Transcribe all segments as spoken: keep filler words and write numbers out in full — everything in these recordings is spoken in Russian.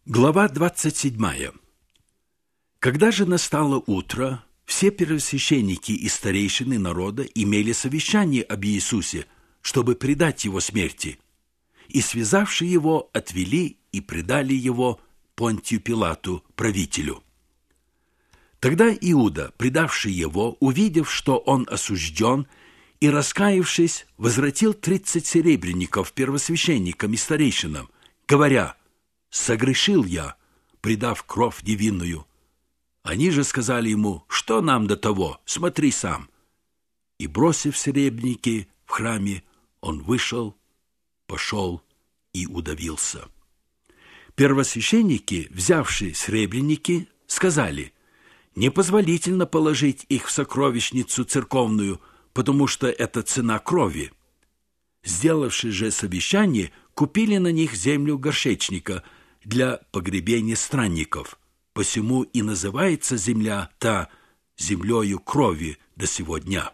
Глава двадцать седьмая. Когда же настало утро, все первосвященники и старейшины народа имели совещание об Иисусе, чтобы предать его смерти, и, связавши его, отвели и предали его Понтию Пилату, правителю. Тогда Иуда, предавший его, увидев, что он осужден, и, раскаявшись, возвратил тридцать серебряников первосвященникам и старейшинам, говоря: «Согрешил я, предав кровь невинную». Они же сказали ему: «Что нам до того? Смотри сам». И, бросив серебряники в храме, он вышел, пошел и удавился. Первосвященники, взявшие серебряники, сказали: «Непозволительно положить их в сокровищницу церковную, потому что это цена крови». Сделавши же совещание, купили на них землю горшечника для погребения странников, посему и называется земля та землею крови до сего дня.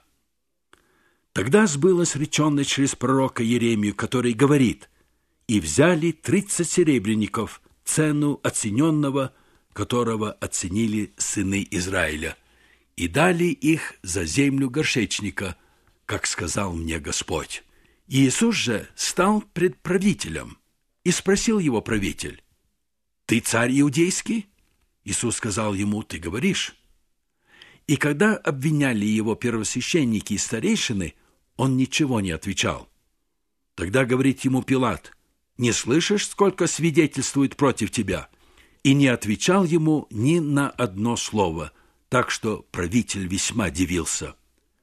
Тогда сбылось реченное через пророка Иеремию, который говорит: «И взяли тридцать серебряников, цену оцененного, которого оценили сыны Израиля, и дали их за землю горшечника, как сказал мне Господь». Иисус же стал пред правителем, и спросил его правитель: «Ты царь иудейский?» Иисус сказал ему: «Ты говоришь». И когда обвиняли его первосвященники и старейшины, он ничего не отвечал. Тогда говорит ему Пилат: «Не слышишь, сколько свидетельствует против тебя?» И не отвечал ему ни на одно слово, так что правитель весьма дивился.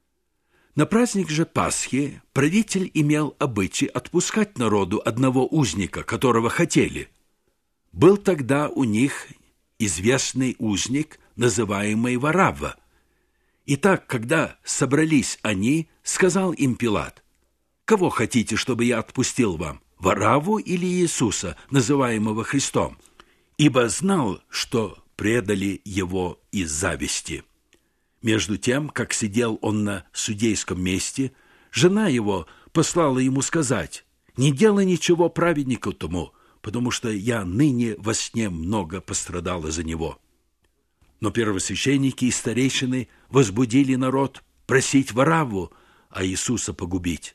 На праздник же Пасхи правитель имел обычай отпускать народу одного узника, которого хотели. Был тогда у них известный узник, называемый Варавва. Итак, когда собрались они, сказал им Пилат: «Кого хотите, чтобы я отпустил вам, Варавву или Иисуса, называемого Христом?» Ибо знал, что предали его из зависти. Между тем, как сидел он на судейском месте, жена его послала ему сказать: «Не делай ничего праведнику тому, потому что я ныне во сне много пострадала за него». Но первосвященники и старейшины возбудили народ просить Варавву, а Иисуса погубить.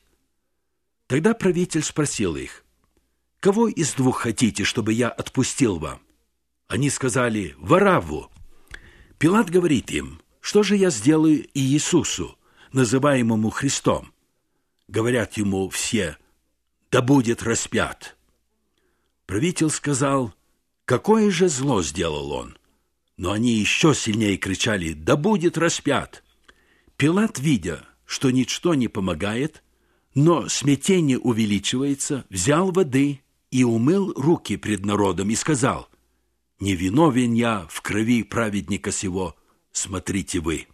Тогда правитель спросил их: «Кого из двух хотите, чтобы я отпустил вам?» Они сказали: «Варавву». Пилат говорит им: «Что же я сделаю Иисусу, называемому Христом?» Говорят ему все: «Да будет распят». Правитель сказал: «Какое же зло сделал он?» Но они еще сильнее кричали: «Да будет распят». Пилат, видя, что ничто не помогает, но смятение увеличивается, взял воды и умыл руки пред народом и сказал: «Не виновен я в крови праведника сего, смотрите вы».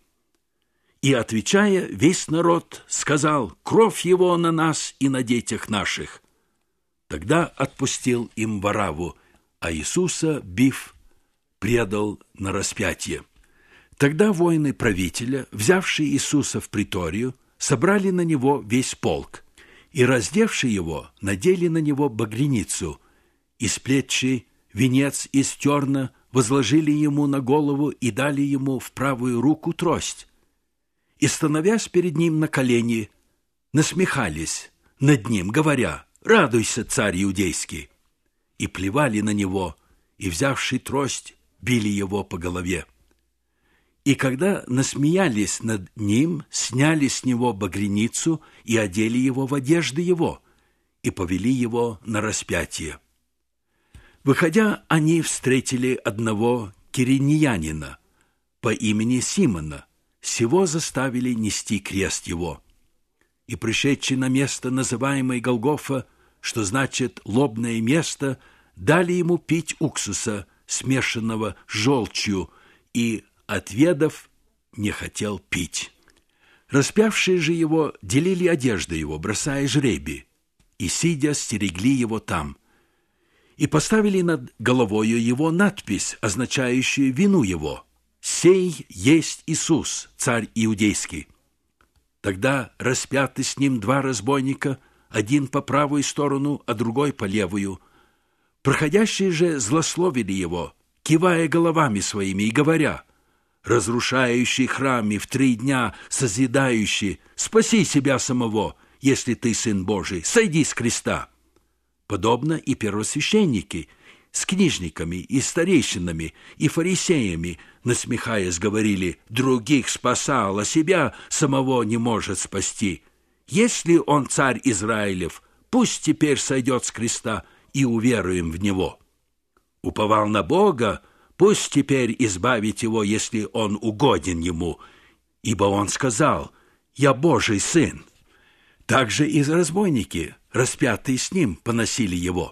И, отвечая, весь народ сказал: «Кровь его на нас и на детях наших». Тогда отпустил им Варавву, а Иисуса, бив, предал на распятие. Тогда воины правителя, взявшие Иисуса в приторию, собрали на него весь полк, и, раздевши его, надели на него багряницу, и, сплетши венец из терна, возложили ему на голову и дали ему в правую руку трость. И, становясь перед ним на колени, насмехались над ним, говоря: «Радуйся, царь иудейский!» И плевали на него, и, взявши трость, били его по голове. И когда насмеялись над ним, сняли с него багряницу и одели его в одежды его, и повели его на распятие. Выходя, они встретили одного киринеянина по имени Симона, сего заставили нести крест его. И, пришедший на место, называемое Голгофа, что значит «лобное место», дали ему пить уксуса, смешанного с желчью, и, отведав, не хотел пить. Распявшие же его делили одежды его, бросая жребий, и, сидя, стерегли его там. И поставили над головою его надпись, означающую вину его: «Сей есть Иисус, царь иудейский». Тогда распяты с ним два разбойника, один по правую сторону, а другой по левую. Проходящие же злословили его, кивая головами своими и говоря: «Разрушающий храм и в три дня созидающий, спаси себя самого, если ты Сын Божий, сойди с креста». Подобно и первосвященники с книжниками и старейшинами и фарисеями, насмехаясь, говорили: «Других спасал, а себя самого не может спасти. Если он царь Израилев, пусть теперь сойдет с креста, и уверуем в него. Уповал на Бога, пусть теперь избавит его, если он угоден ему, ибо он сказал: «Я Божий сын». Также и разбойники, распятые с ним, поносили его.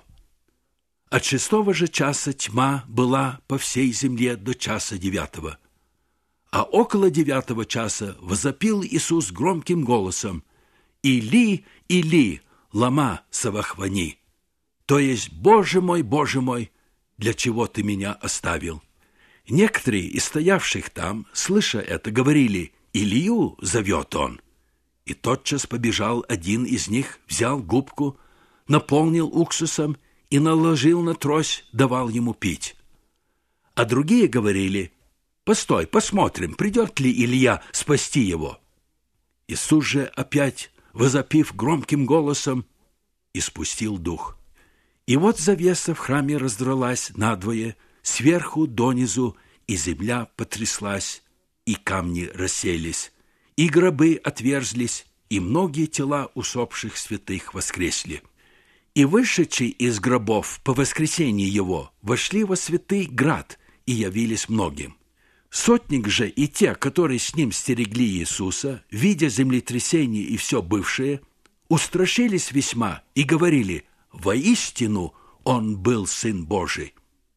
От шестого же часа тьма была по всей земле до часа девятого. А около девятого часа возопил Иисус громким голосом: «Или, Или, лама савахвани», то есть: «Боже мой, Боже мой, для чего ты меня оставил?» Некоторые из стоявших там, слыша это, говорили: «Илью зовет он». И тотчас побежал один из них, взял губку, наполнил уксусом и наложил на трость, давал ему пить. А другие говорили: «Постой, посмотрим, придет ли Илья спасти его». Иисус же опять, возопив громким голосом, испустил дух. И вот завеса в храме раздралась надвое, сверху донизу, и земля потряслась, и камни расселись, и гробы отверзлись, и многие тела усопших святых воскресли. И вышедшие из гробов по воскресении его вошли во святый град и явились многим. Сотник же и те, которые с ним стерегли Иисуса, видя землетрясение и все бывшее, устрашились весьма и говорили: «Воистину он был Сын Божий».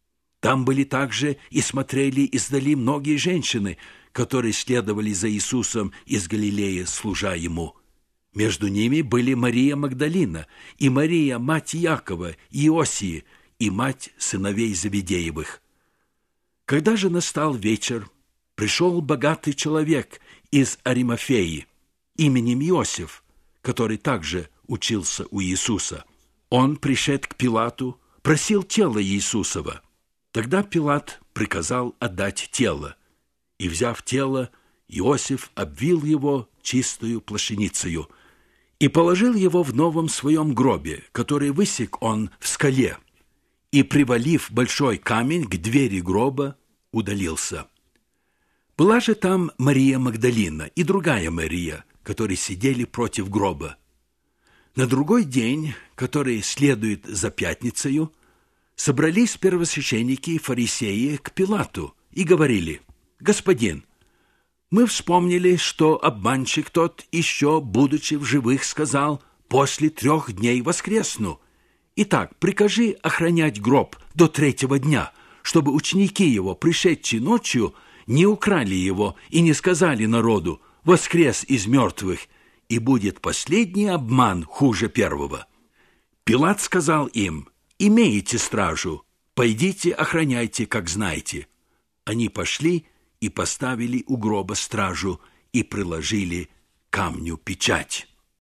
Там были также и смотрели издали многие женщины, которые следовали за Иисусом из Галилеи, служа ему. Между ними были Мария Магдалина и Мария, мать Иакова и Иосии, и мать сыновей Зеведеевых. Когда же настал вечер, пришел богатый человек из Аримафеи, именем Иосиф, который также учился у Иисуса. Он, пришед к Пилату, просил тело Иисусова. Тогда Пилат приказал отдать тело, и, взяв тело, Иосиф обвил его чистою плащаницею и положил его в новом своем гробе, который высек он в скале, и, привалив большой камень к двери гроба, удалился. Была же там Мария Магдалина и другая Мария, которые сидели против гроба. На другой день, который следует за пятницею, собрались первосвященники и фарисеи к Пилату и говорили: «Господин, мы вспомнили, что обманщик тот, еще будучи в живых, сказал: после трех дней воскресну. Итак, прикажи охранять гроб до третьего дня, чтобы ученики его, пришедшие ночью, не украли его и не сказали народу: воскрес из мертвых, и будет последний обман хуже первого». Пилат сказал им: «Имеете стражу, пойдите охраняйте, как знаете». Они пошли и поставили у гроба стражу и приложили камню печать.